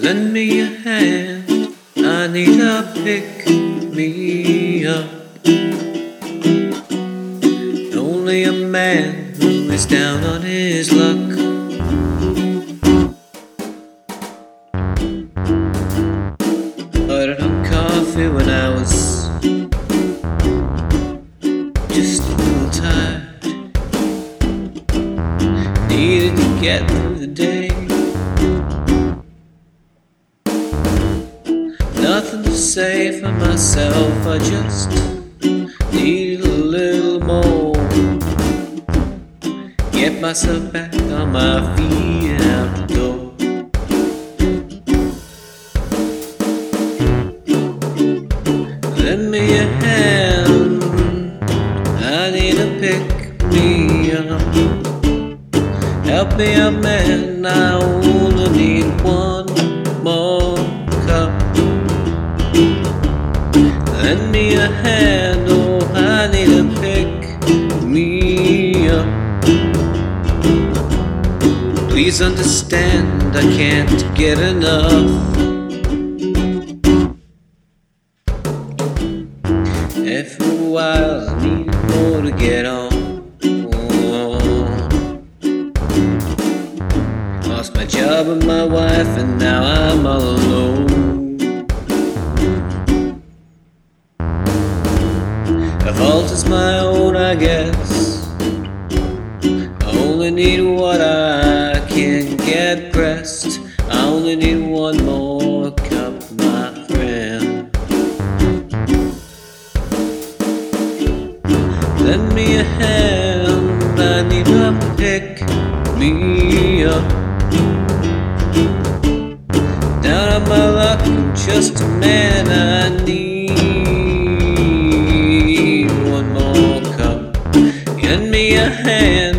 Lend me a hand, I need a pick me up. Only a man who is down on his luck. Ordered on coffee when I was just a little tired. Needed to get through the day. Nothing to say for myself, I just needed a little more. Get myself back on my feet and out the door. Lend me a hand, I need to pick me up. Help me up, man, I only need one more cup. Lend me a hand, oh, I need to pick me up. Please understand, I can't get enough. After a while, I need more to get on. Lost my job and my wife, and now I'm all alone. The fault is my own, I guess. I only need what I can get pressed. I only need one more cup, my friend. Lend me a hand, I need to pick me up. Down on my luck, I'm just a man, I need one more cup. Lend me a hand.